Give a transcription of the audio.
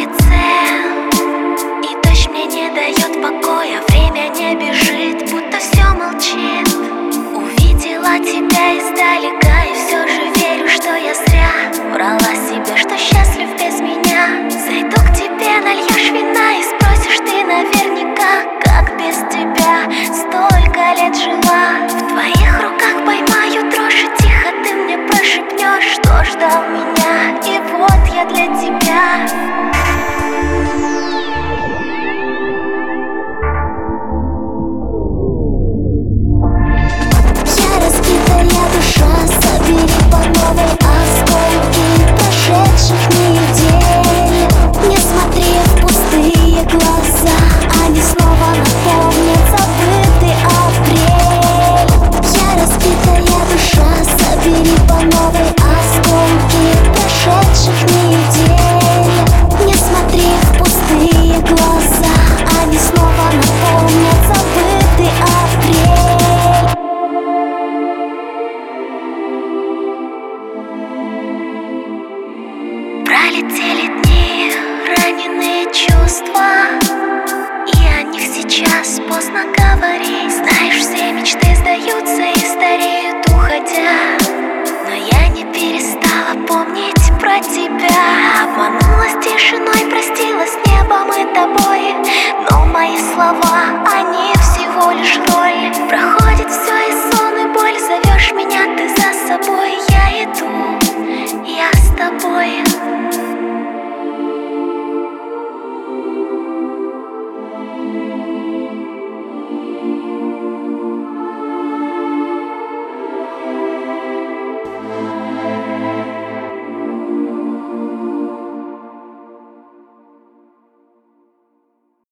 улице, и дождь мне не дает покоя. Время не бежит, будто все молчит. Увидела тебя издалека, и все же верю, что я зря врала себе, что счастлив без меня. Зайду к тебе, нальешь вина и спросишь ты наверняка, как без тебя столько лет жила.